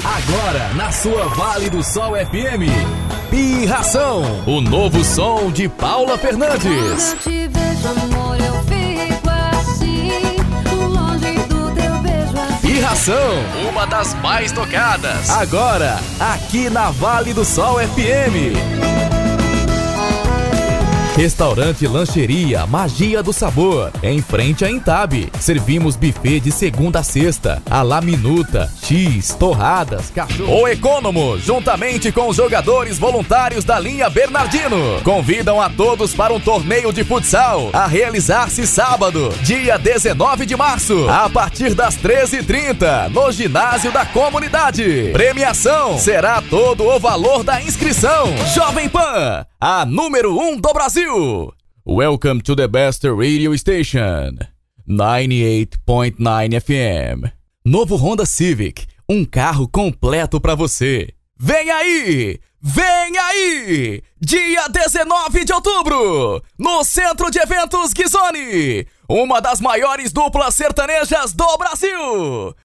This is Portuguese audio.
Agora, na sua Vale do Sol FM, Pirração, o novo som de Paula Fernandes. Quando eu te vejo, amor, eu fico assim, longe do teu beijo assim. Pirração, uma das mais tocadas. Agora, aqui na Vale do Sol FM. Restaurante Lancheria Magia do Sabor, em frente à Intab. Servimos buffet de segunda a sexta, à la minuta, X, torradas, cachorro. O Econômo, juntamente com os jogadores voluntários da linha Bernardino, convidam a todos para um torneio de futsal a realizar-se sábado, dia 19 de março, a partir das 13h30, no ginásio da comunidade. Premiação será todo o valor da inscrição. Jovem Pan, a número 1 do Brasil. Welcome to the best radio station, 98.9 FM. Novo Honda Civic, um carro completo pra você. Vem aí! Vem aí! Dia 19 de outubro, no Centro de Eventos Guizoni, uma das maiores duplas sertanejas do Brasil.